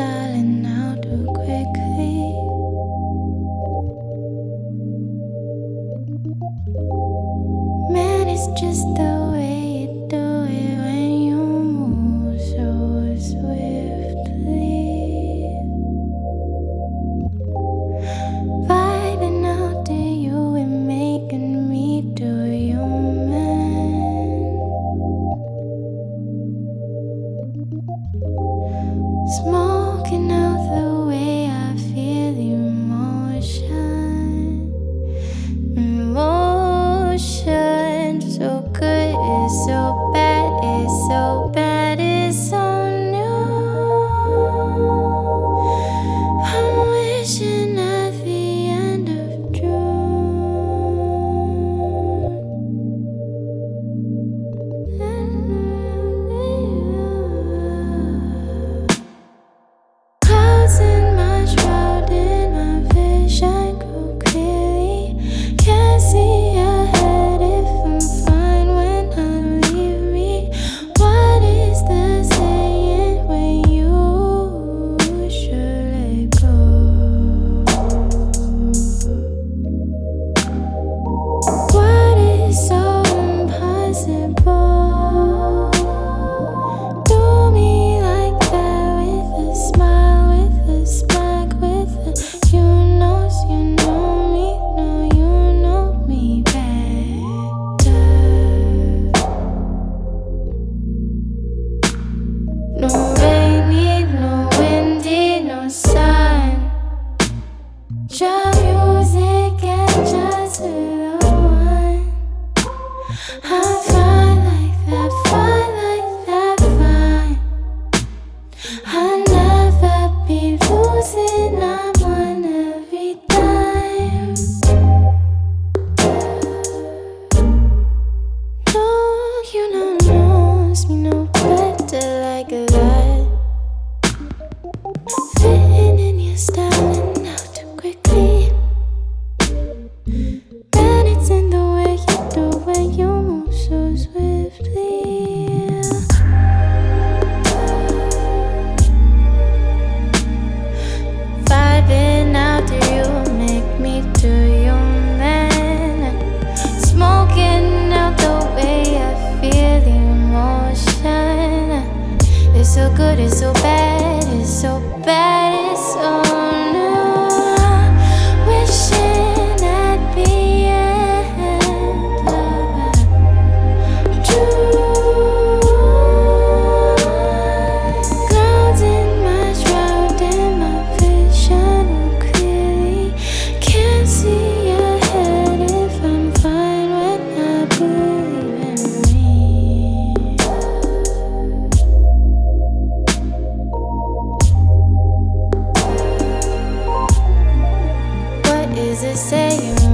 styling out too quickly. Man, it's just the way you do it when you move so swiftly. Vibing out to you and making me do you, man. Smoking out the way I feel emotion, so good, it's so bad, it's so bad, it's so new. I'm wishing at the end of June. Clouds in my shroud, in my vision grow clearly. Can't see ahead if I'm fine when I leave me. What is the saying when you should let go? What is so impossible? Do me like that with a smile, with a smack, with a you knows you know me, no you know me better. No rainy, no windy, no sun. Just music and just the one. I'm fine like that, fine like that, fine. I'll never be losing, I'm on every time. No, you know, knows me no better like that. Fitting in your style and out too quickly. Man, it's in the way you do when you move so swiftly. Vibing out to you, make me do you, man. Smoking out the way I feel the emotion. It's so good, it's so bad, it's so bad, it's so new. Wishing at the end of June. Clouds in my shroud and my vision clearly. Can't see ahead if I'm fine when I believe in me. What is it saying